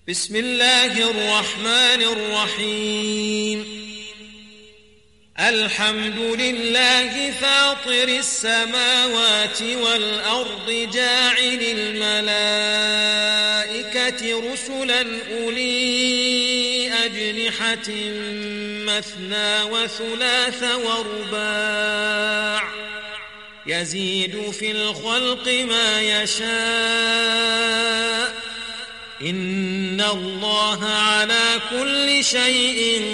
بسم الله الرحمن الرحيم. الحمد لله فاطر السماوات والأرض جاعل الملائكة رسلا أولي أجنحة مثنى وثلاث ورباع يزيد في الخلق ما يشاء إن الله على كل شيء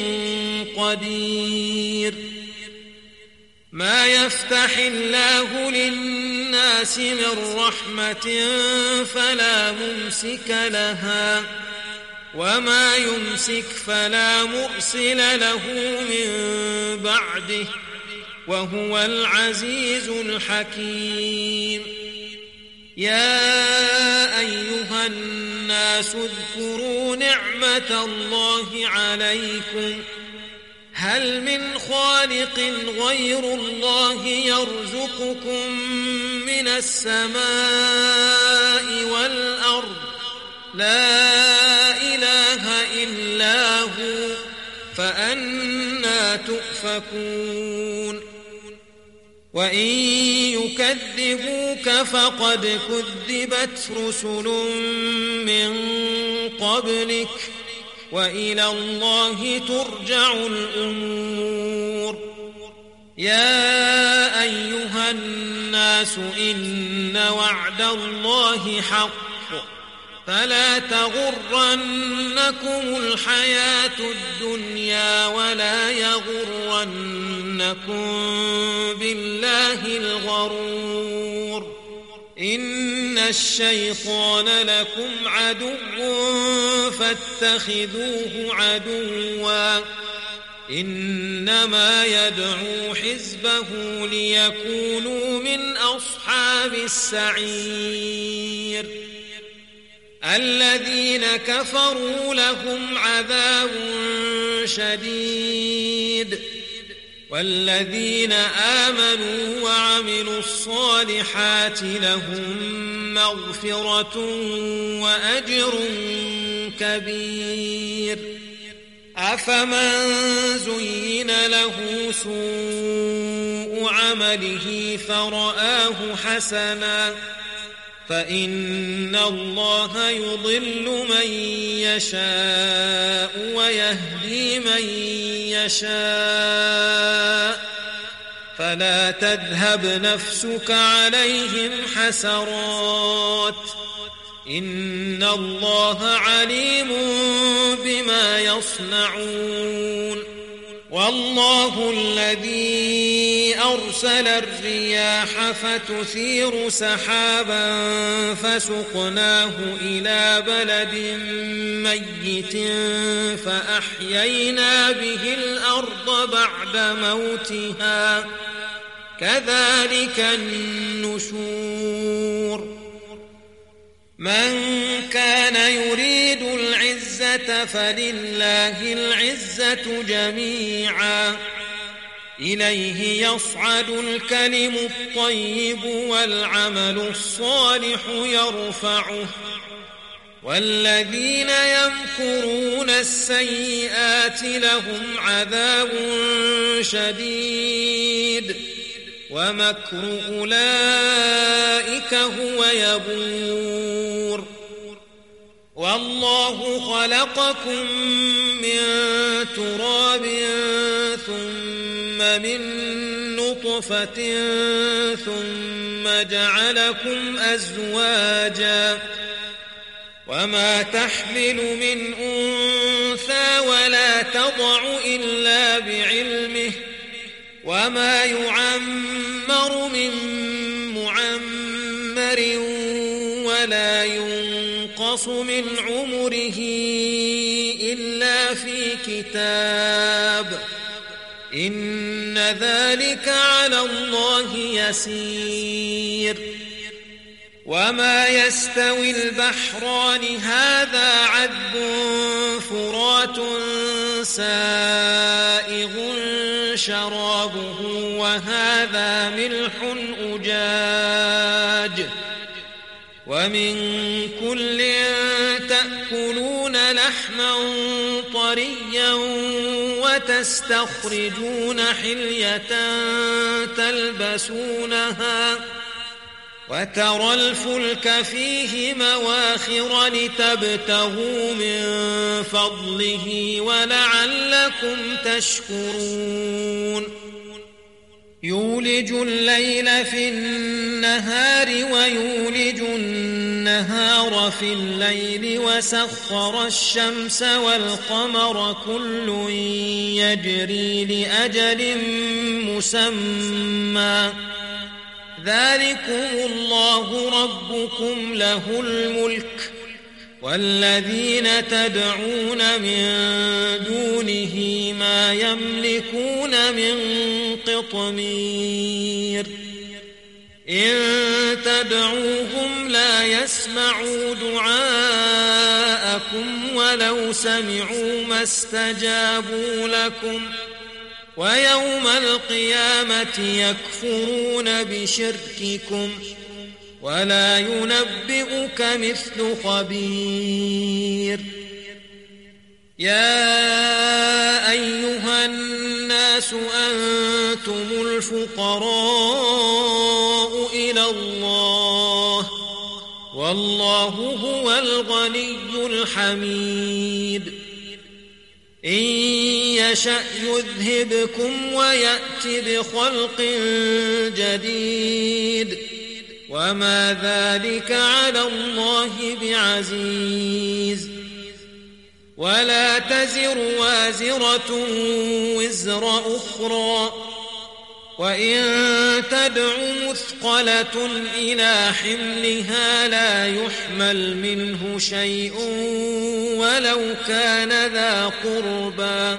قدير. ما يفتح الله للناس من رحمة فلا ممسك لها وما يمسك فلا مرسل له من بعده وهو العزيز الحكيم. يا أيها الناس اذكروا نعمة الله عليكم هل من خالق غير الله يرزقكم من السماء والأرض لا إله إلا هو فأنى تؤفكون. وإن يكذبوك فقد كذبت رسل من قبلك وإلى الله ترجع الأمور. يا أيها الناس إن وعد الله حق فلا تغرنكم الحياة الدنيا ولا يغرنكم بالله الغرور. إن الشيطان لكم عدو فاتخذوه عدوا إنما يدعو حزبه ليكونوا من أصحاب السعير. الذين كفروا لهم عذاب شديد والذين آمنوا وعملوا الصالحات لهم مغفرة وأجر كبير. أفمن زين له سوء عمله فرآه حسنا فإن الله يضل من يشاء ويهدي من يشاء فلا تذهب نفسك عليهم حسرات إن الله عليم بما يصنعون. والله الذي أرسل الرياح فتثير سحابا فسقناه إلى بلد ميت فأحيينا به الأرض بعد موتها كذلك النشور. من كان يريد العزة فلله العزة جميعا إليه يصعد الكلم الطيب والعمل الصالح يرفعه والذين يمكرون السيئات لهم عذاب شديد ومكر أولئك هو يبور. والله خلقكم من تراب ثم من نطفة ثم جعلكم أزواجا وما تحمل من أنثى ولا تضع إلا بعلمه وما يعمر من معمر ولا ينقص من عمره إلا في كتاب إن ذلك على الله يسير. وما يستوي البحران هذا عذب فرات سائغ شرابه وهذا ملح أجاج ومن كل تأكلون لحما طريا وتستخرجون حلية تلبسونها وترى الفلك فيه مواخر لتبتغوا من فضله ولعلكم تشكرون يولج الليل في النهار ويولج النهار في الليل وسخر الشمس والقمر كل يجري لأجل مسمى ذلكم الله ربكم له الملك والذين تدعون من دونه ما يملكون من قطمير إن تدعوهم لا يسمعوا دعاءكم ولو سمعوا ما استجابوا لكم ويوم القيامة يكفرون بشرككم ولا ينبئك مثل خبير يا أيها الناس أنتم الفقراء إلى الله والله هو الغني الحميد إن يشأ يذهبكم ويأت بخلق جديد وما ذلك على الله بعزيز ولا تزر وازرة وزر أخرى وإن تدع مثقلة إلى حملها لا يحمل منه شيء ولو كان ذا قربى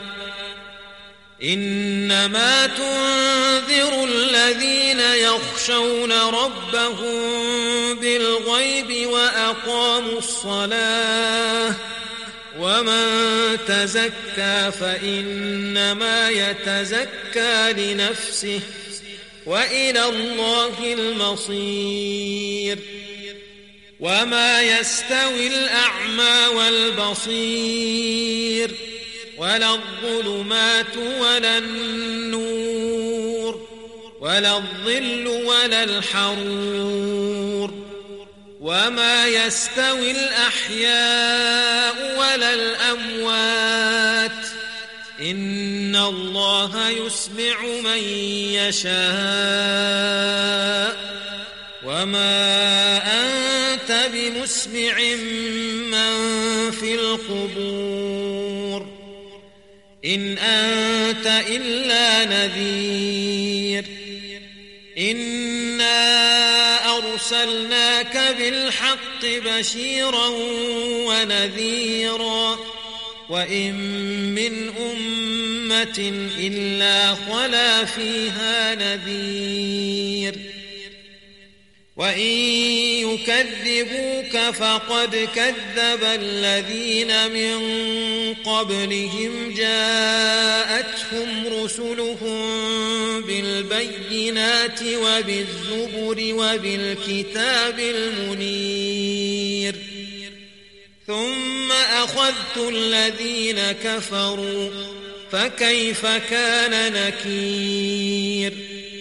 إنما تنذر الذين يخشون ربهم بالغيب وأقاموا الصلاة ومن تزكى فإنما يتزكى لنفسه وإلى الله المصير وما يستوي الأعمى والبصير ولا الظلمات ولا النور ولا الظل ولا الحرور وما يستوي الأحياء ولا الأموات إن الله يسمع من يشاء وما أنت بمسمع من في القبور إن أنت إلا نذير إنا أرسلناك بالحق بشيرا ونذيرا وإن من أمة إلا خلا فيها نذير وإن يكذبوك فقد كذب الذين من قبلهم جاءتهم رسلهم بالبينات وبالزبر وبالكتاب المنير ثم أخذت الذين كفروا فكيف كان نكير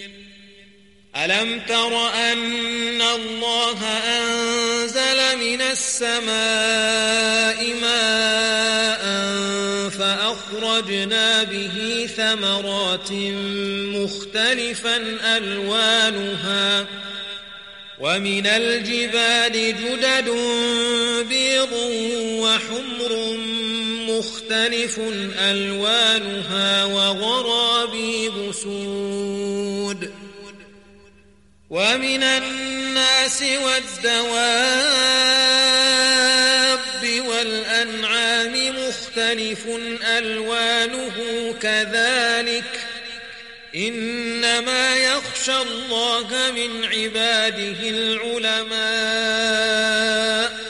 ألم تر أن الله أنزل من السماء ماء فأخرجنا به ثمرات مختلفا ألوانها ومن الجبال جدد بيض وحمر مختلف ألوانها وغرابيب سود ومن الناس والدواب والأنعام مختلف ألوانه كذلك إنما يخشى الله من عباده العلماء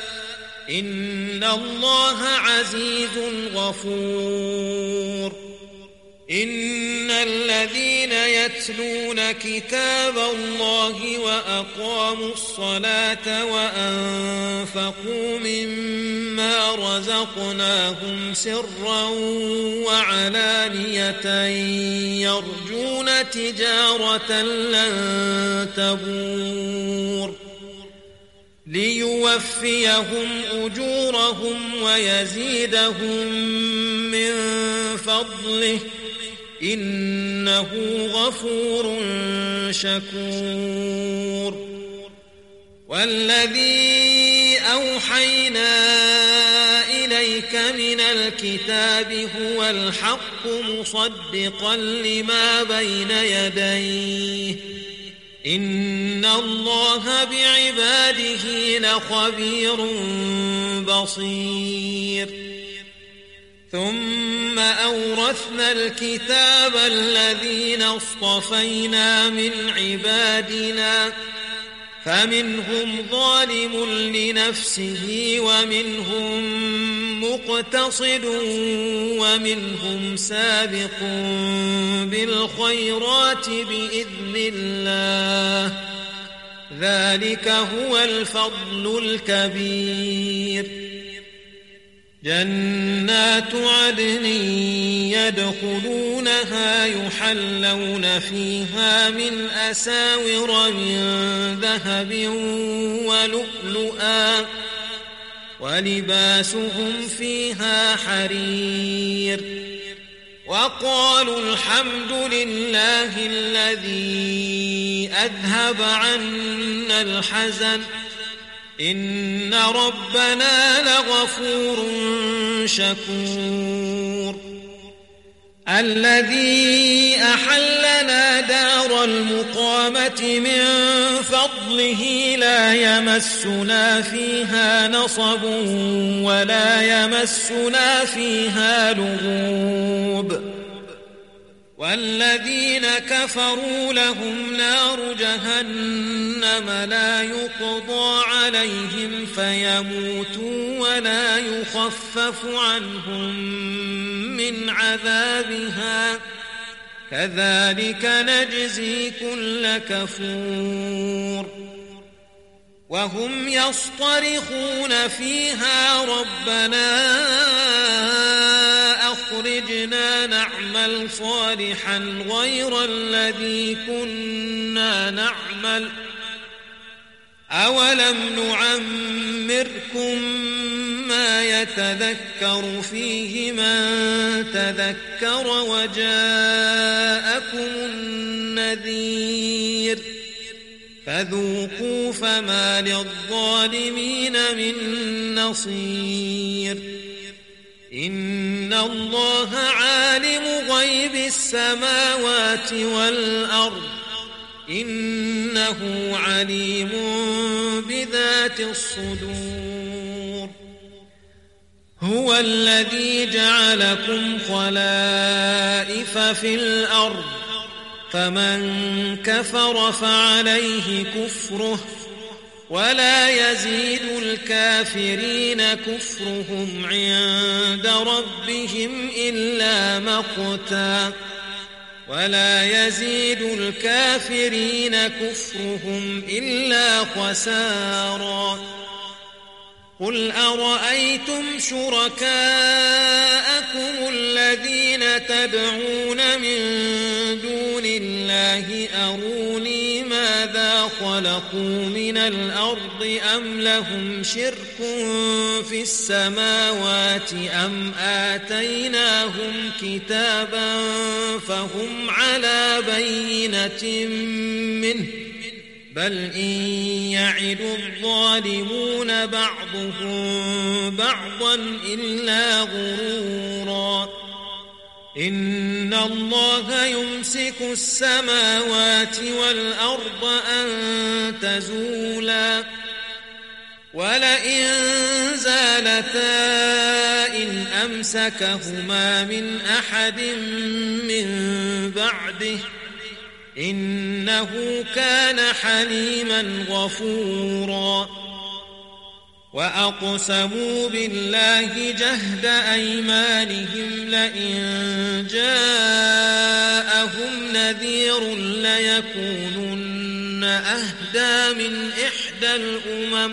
إن الله عزيز غفور إن الذين يتلون كتاب الله وأقاموا الصلاة وأنفقوا مما رزقناهم سرا وعلانية يرجون تجارة لن تبور ليوفيهم أجورهم ويزيدهم من فضله إنه غفور شكور والذي أوحينا إليك من الكتاب هو الحق مصدقا لما بين يديه إن الله بعباده لخبير بصير ثم أورثنا الكتاب الذين اصطفينا من عبادنا فمنهم ظالم لنفسه ومنهم مقتصد ومنهم سابق بالخيرات بإذن الله ذلك هو الفضل الكبير جنات عدن يدخلونها يحلون فيها من أساور من ذهب ولؤلؤا ولباسهم فيها حرير وقالوا الحمد لله الذي أذهب عنا الحزن إن ربنا لغفور شكور الذي أحلنا دار المقامة من فضله لا يمسنا فيها نصب ولا يمسنا فيها لغوب والذين كفروا لهم نار جهنم لا يقضى عليهم فيموتوا ولا يخفف عنهم من عذابها كذلك نجزي كل كفور وهم يصطرخون فيها ربنا أخرجنا نعمل صالحا غير الذي كنا نعمل أولم نعمركم ما يتذكر فيه من تذكر وجاءكم النذير فذوقوا فما للظالمين من نصير إن الله عالم غيب السماوات والأرض إنه عليم بذات الصدور هو الذي جعلكم خلائف في الأرض فمن كفر فعليه كفره ولا يزيد الكافرين كفرهم عند ربهم إلا مقتا ولا يزيد الكافرين كفرهم إلا خسارا قل أرأيتم شركاءكم الذين تدعون من دون الله أروني ماذا خلقوا من الأرض أم لهم شرك في السماوات أم آتيناهم كتابا فهم على بينة منه بل إن يعد الظالمون بعضهم بعضا إلا غرورا إن الله يمسك السماوات والأرض أن تزولا ولئن زالتا إن أمسكهما من أحد من بعده إنه كان حليما غفورا وأقسموا بالله جهد أيمانهم لئن جاءهم نذير ليكونن أهدى من إحدى الأمم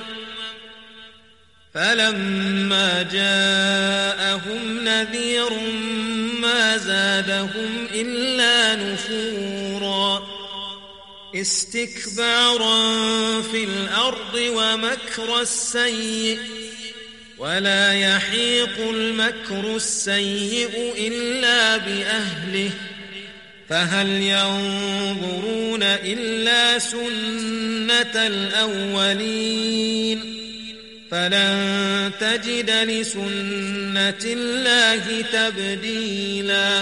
فلما جاءهم نذير ما زادهم إلا نفورا استكبارا في الأرض ومكر السيء ولا يحيق المكر السيء إلا بأهله فهل ينظرون إلا سنة الأولين فلن تجد لسنة الله تبديلا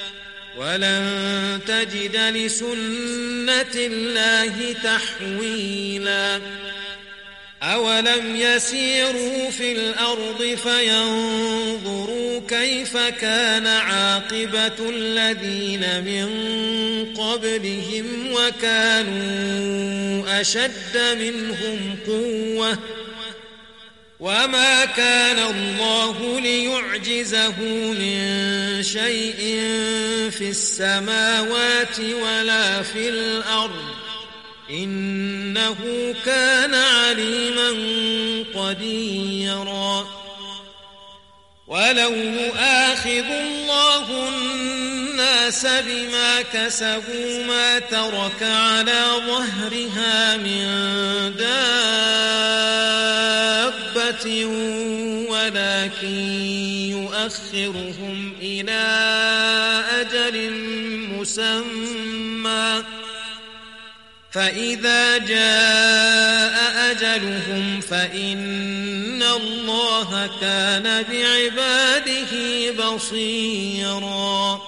ولن تجد لسنة الله تحويلا أولم يسيروا في الأرض فينظروا كيف كان عاقبة الذين من قبلهم وكانوا أشد منهم قوة وما كان الله ليعجزه من شيء في السماوات ولا في الأرض إنه كان عليما قديرا ولو يؤاخذ الله الناس بما كسبوا ما ترك على ظهرها من دابة ولكن يؤخرهم إلى أجل مسمى فإذا جاء أجلهم فإن الله كان بعباده بصيرا